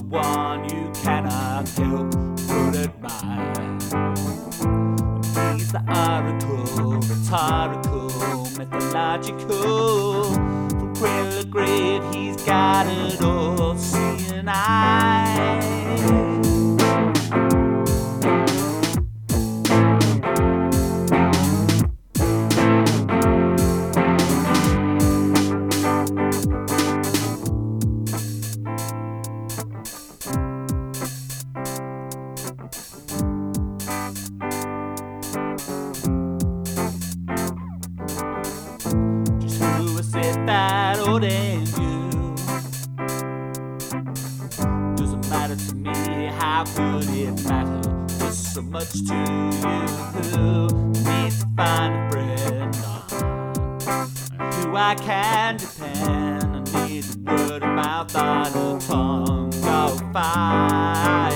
one you cannot help but admire. He's the oracle, rhetorical, mythological. From cradle to grave, he's got it all, seeing eye. That old and you doesn't matter to me. How could it matter just so much to you? Need to find a friend on who I can depend. I need a word of mouth on a tongue of fire.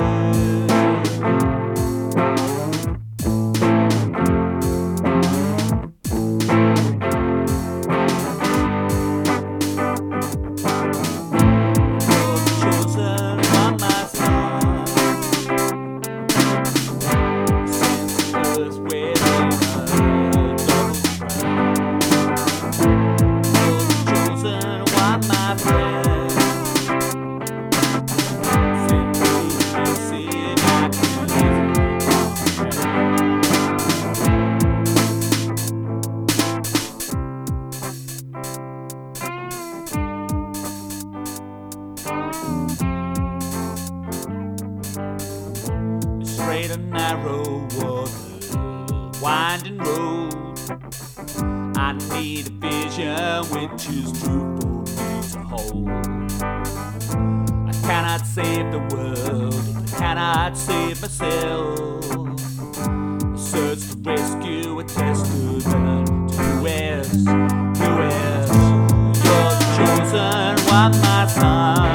Straight and narrow water, winding road. I need a vision which is true for me to hold. I cannot save the world, I cannot save myself. I search to rescue a testament to who is, you're the chosen one, my son.